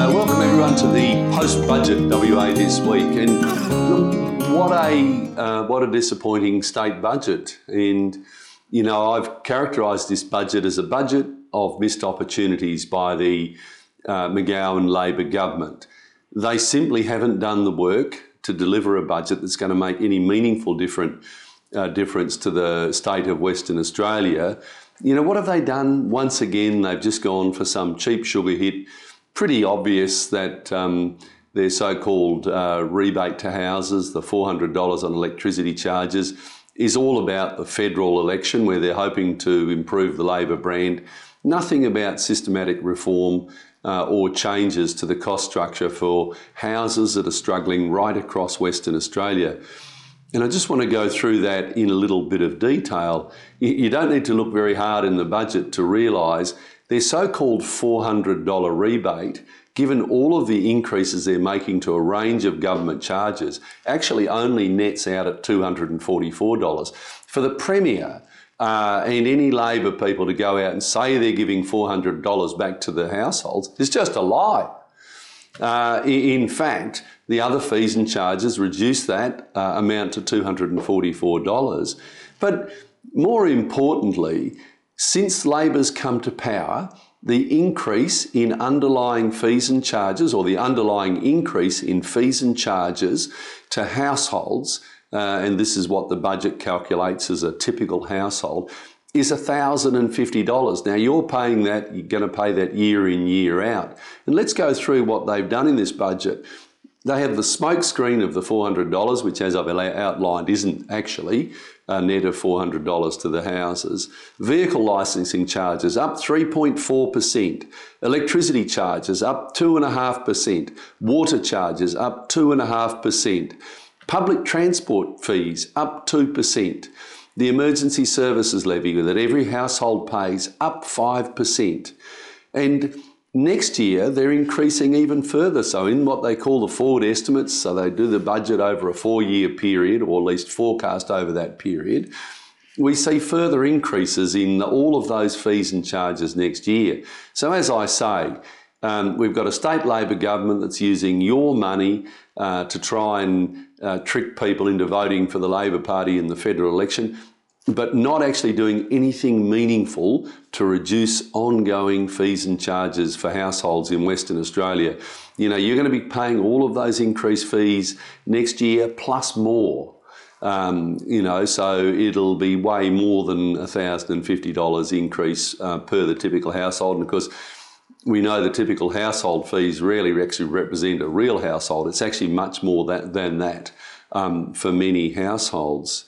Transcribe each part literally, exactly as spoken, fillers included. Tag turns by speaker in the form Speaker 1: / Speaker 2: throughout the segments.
Speaker 1: Uh, welcome everyone to the post-budget W A this week, and look, what a uh, what a disappointing state budget. And you know, I've characterised this budget as a budget of missed opportunities by the uh, McGowan Labor government. They simply haven't done the work to deliver a budget that's going to make any meaningful different uh, difference to the state of Western Australia. You know, what have they done? Once again, they've just gone for some cheap sugar hit. Pretty obvious that um, their so-called uh, rebate to houses, the four hundred dollars on electricity charges, is all about the federal election where they're hoping to improve the Labor brand. Nothing about systematic reform uh, or changes to the cost structure for houses that are struggling right across Western Australia. And I just want to go through that in a little bit of detail. You don't need to look very hard in the budget to realise their so-called four hundred dollar rebate, given all of the increases they're making to a range of government charges, actually only nets out at two hundred forty-four dollars. For the Premier uh, and any Labor people to go out and say they're giving four hundred dollars back to the households is just a lie. Uh, in fact, the other fees and charges reduce that uh, amount to two hundred forty-four dollars. But more importantly, since Labor's come to power, the increase in underlying fees and charges, or the underlying increase in fees and charges to households, uh, and this is what the budget calculates as a typical household, is one thousand fifty dollars. Now you're paying that, you're going to pay that year in, year out. And let's go through what they've done in this budget. They have the smoke screen of the four hundred dollars, which as I've outlined isn't actually a net of four hundred dollars to the houses. Vehicle licensing charges up three point four percent. Electricity charges up two point five percent. Water charges up two point five percent. Public transport fees up two percent. The emergency services levy that every household pays up five percent. And next year, they're increasing even further. So in what they call the forward estimates, so they do the budget over a four-year period, or at least forecast over that period, we see further increases in all of those fees and charges next year. So as I say, um, we've got a state Labor government that's using your money uh, to try and uh, trick people into voting for the Labor Party in the federal election, but not actually doing anything meaningful to reduce ongoing fees and charges for households in Western Australia. You know, you're going to be paying all of those increased fees next year plus more. Um, you know, so it'll be way more than one thousand fifty dollars increase uh, per the typical household. And of course, we know the typical household fees rarely actually represent a real household. It's actually much more that, than that um, for many households.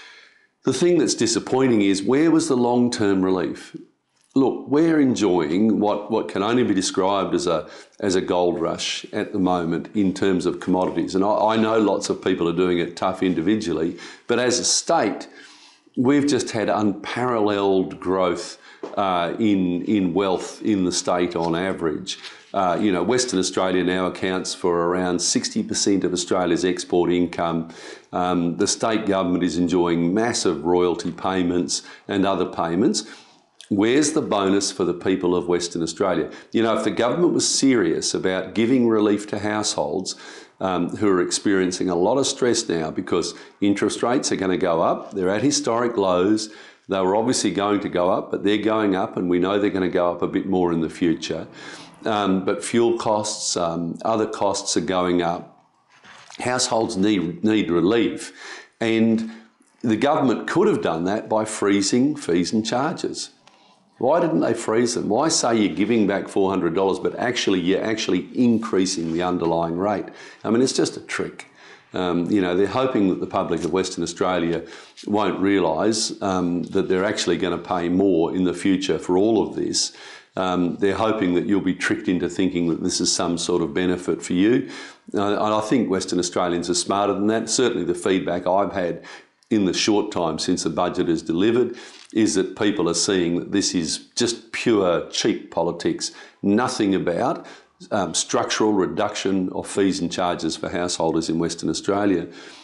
Speaker 1: The thing that's disappointing is, where was the long-term relief? Look, we're enjoying what, what can only be described as a, as a gold rush at the moment in terms of commodities. And I, I know lots of people are doing it tough individually, but as a state, we've just had unparalleled growth uh, in, in wealth in the state on average. Uh, you know, Western Australia now accounts for around sixty percent of Australia's export income. Um, the state government is enjoying massive royalty payments and other payments. Where's the bonus for the people of Western Australia? You know, if the government was serious about giving relief to households um, who are experiencing a lot of stress now because interest rates are going to go up, they're at historic lows, they were obviously going to go up, but they're going up, and we know they're going to go up a bit more in the future. Um, but fuel costs, um, other costs are going up. Households need, need relief. And the government could have done that by freezing fees and charges. Why didn't they freeze them? Why say you're giving back four hundred dollars, but actually you're actually increasing the underlying rate? I mean, it's just a trick. Um, you know, they're hoping that the public of Western Australia won't realise um, that they're actually going to pay more in the future for all of this. Um, they're hoping that you'll be tricked into thinking that this is some sort of benefit for you. Uh, and I think Western Australians are smarter than that. Certainly the feedback I've had in the short time since the budget is delivered is that people are seeing that this is just pure cheap politics, nothing about um, structural reduction of fees and charges for householders in Western Australia.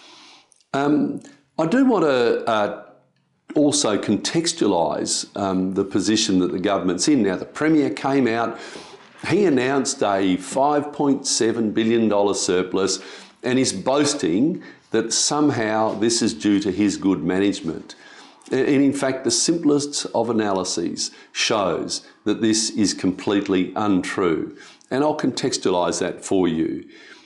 Speaker 1: Um, I do want to uh, also contextualise um, the position that the government's in. Now, the Premier came out He announced a five point seven billion dollars surplus and is boasting that somehow this is due to his good management. And in fact, the simplest of analyses shows that this is completely untrue. And I'll contextualise that for you.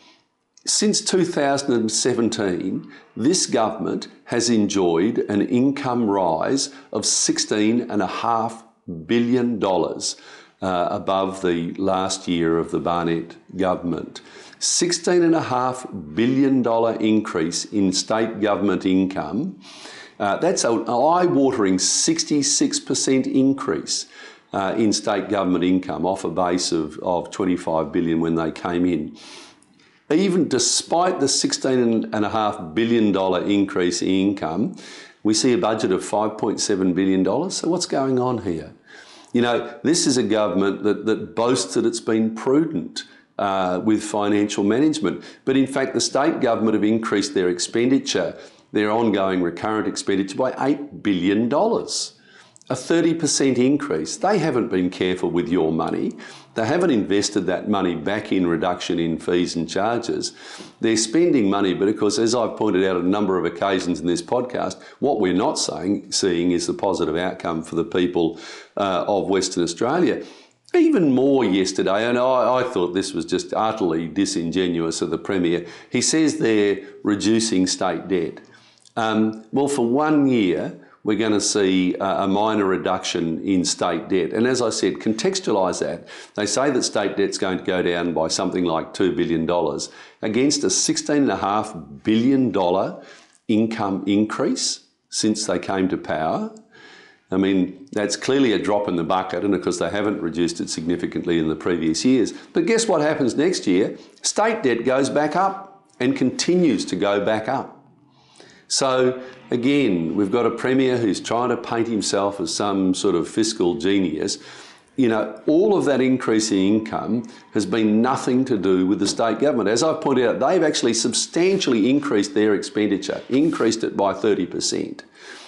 Speaker 1: Since two thousand seventeen, this government has enjoyed an income rise of sixteen point five billion dollars uh, above the last year of the Barnett government. sixteen point five billion dollars increase in state government income. Uh, that's an eye-watering sixty-six percent increase uh, in state government income off a base of, of twenty-five billion dollars when they came in. Even despite the sixteen point five billion dollars increase in income, we see a budget of five point seven billion dollars. So what's going on here? You know, this is a government that, that boasts that it's been prudent uh, with financial management. But in fact, the state government have increased their expenditure, their ongoing recurrent expenditure by eight billion dollars. A thirty percent increase. They haven't been careful with your money. They haven't invested that money back in reduction in fees and charges. They're spending money, but of course, as I've pointed out on a number of occasions in this podcast, what we're not saying, seeing is the positive outcome for the people uh, of Western Australia. Even more yesterday, and I, I thought this was just utterly disingenuous of the Premier. He says they're reducing state debt. Um, well, for one year, we're going to see a minor reduction in state debt. And as I said, contextualise that. They say that state debt's going to go down by something like two billion dollars against a sixteen point five billion dollars income increase since they came to power. I mean, that's clearly a drop in the bucket, and of course they haven't reduced it significantly in the previous years. But guess what happens next year? State debt goes back up and continues to go back up. So again, we've got a Premier who's trying to paint himself as some sort of fiscal genius. You know, all of that increase in income has been nothing to do with the state government. As I've pointed out, they've actually substantially increased their expenditure, increased it by thirty percent.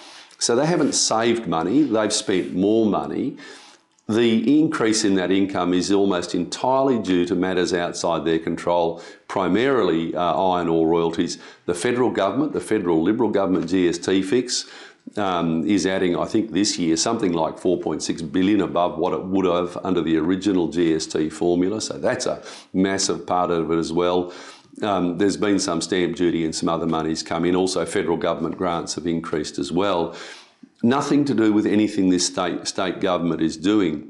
Speaker 1: So they haven't saved money, they've spent more money. The increase in that income is almost entirely due to matters outside their control, primarily uh, iron ore royalties. The federal government, the federal Liberal government G S T fix, um, is adding, I think this year, something like four point six billion dollars above what it would have under the original G S T formula. So that's a massive part of it as well. Um, there's been some stamp duty and some other monies come in. Also, federal government grants have increased as well. Nothing to do with anything this state, state government is doing.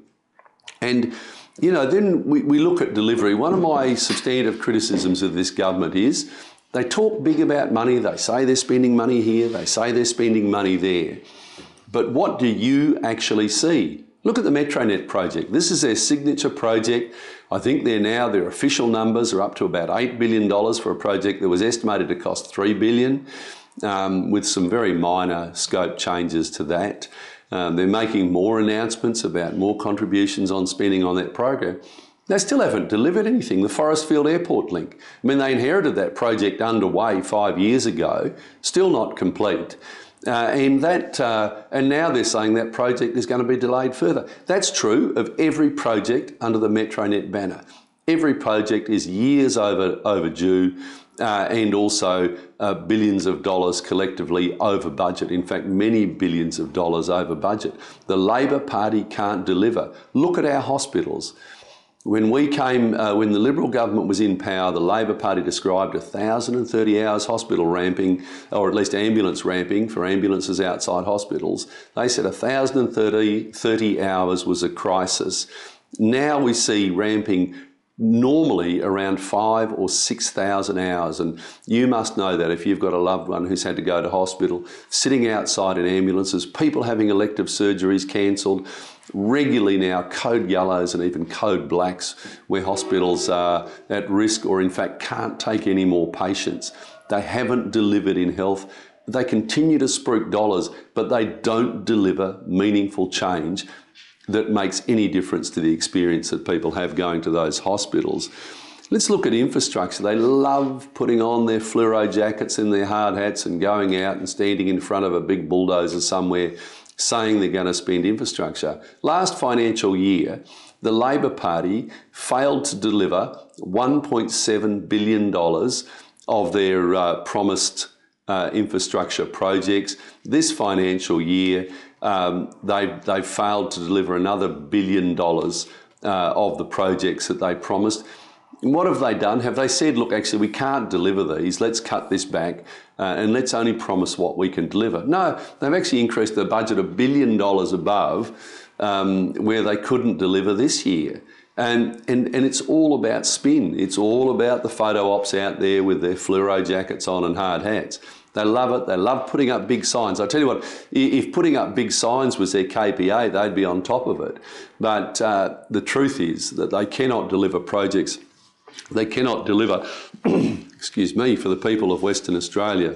Speaker 1: And, you know, then we, we look at delivery. One of my substantive criticisms of this government is they talk big about money. They say they're spending money here. They say they're spending money there. But what do you actually see? Look at the Metronet project. This is their signature project. I think they're now, their official numbers are up to about eight billion dollars for a project that was estimated to cost three billion dollars. Um, with some very minor scope changes to that. Um, they're making more announcements about more contributions on spending on that program. They still haven't delivered anything. The Forestfield Airport link. I mean, they inherited that project underway five years ago, still not complete. Uh, and that, uh, and now they're saying that project is going to be delayed further. That's true of every project under the Metronet banner. Every project is years over overdue. Uh, and also uh, billions of dollars collectively over budget. In fact, many billions of dollars over budget. The Labor Party can't deliver. Look at our hospitals. When we came, uh, when the Liberal government was in power, the Labor Party described one thousand thirty hours hospital ramping, or at least ambulance ramping for ambulances outside hospitals. They said one thousand thirty hours was a crisis. Now we see ramping normally around five or six thousand hours, and you must know that if you've got a loved one who's had to go to hospital, sitting outside in ambulances, people having elective surgeries cancelled, regularly now code yellows and even code blacks where hospitals are at risk or in fact can't take any more patients. They haven't delivered in health. They continue to spruik dollars, but they don't deliver meaningful change that makes any difference to the experience that people have going to those hospitals. Let's look at infrastructure. They love putting on their fluoro jackets and their hard hats and going out and standing in front of a big bulldozer somewhere saying they're going to spend infrastructure. Last financial year, the Labor Party failed to deliver one point seven billion dollars of their uh, promised uh, infrastructure projects. This financial year, um, they've, they've failed to deliver another billion dollars uh, of the projects that they promised. And what have they done? Have they said, look, actually, we can't deliver these, let's cut this back uh, and let's only promise what we can deliver? No, they've actually increased the budget a billion dollars above um, where they couldn't deliver this year. And, and, and it's all about spin. It's all about the photo ops out there with their fluoro jackets on and hard hats. They love it. They love putting up big signs. I tell you what, if putting up big signs was their K P I, they'd be on top of it. But uh, the truth is that they cannot deliver projects. They cannot deliver, excuse me, for the people of Western Australia.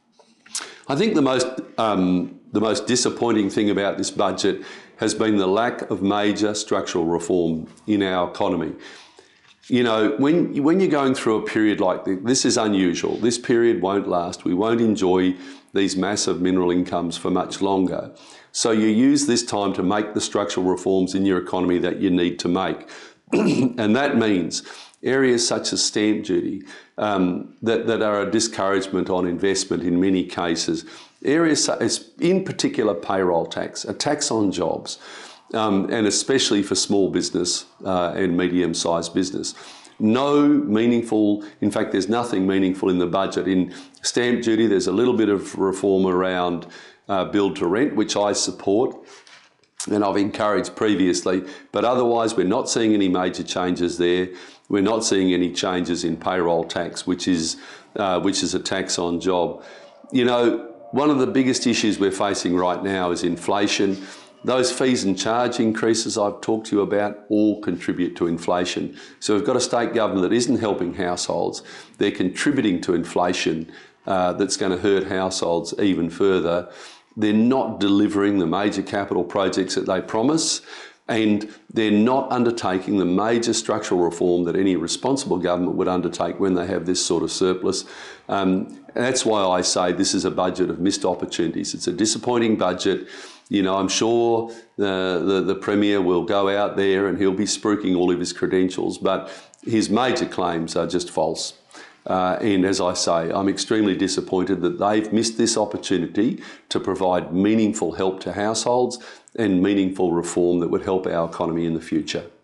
Speaker 1: I think the most, um, the most disappointing thing about this budget has been the lack of major structural reform in our economy. You know, when, when you're going through a period like this, this is unusual. This period won't last. We won't enjoy these massive mineral incomes for much longer. So you use this time to make the structural reforms in your economy that you need to make. And that means areas such as stamp duty um, that, that are a discouragement on investment in many cases. Areas such as, in particular, payroll tax, a tax on jobs, um, and especially for small business uh, and medium-sized business. No meaningful, in fact, there's nothing meaningful in the budget. In stamp duty, there's a little bit of reform around uh, build to rent, which I support and I've encouraged previously, but otherwise we're not seeing any major changes there. We're not seeing any changes in payroll tax, which is, uh, which is a tax on job. You know, one of the biggest issues we're facing right now is inflation. Those fees and charge increases I've talked to you about all contribute to inflation. So we've got a state government that isn't helping households. They're contributing to inflation uh, that's going to hurt households even further. They're not delivering the major capital projects that they promise, and they're not undertaking the major structural reform that any responsible government would undertake when they have this sort of surplus. Um, and that's why I say this is a budget of missed opportunities. It's a disappointing budget. You know, I'm sure the, the, the Premier will go out there and he'll be spruiking all of his credentials, but his major claims are just false. Uh, and as I say, I'm extremely disappointed that they've missed this opportunity to provide meaningful help to households and meaningful reform that would help our economy in the future.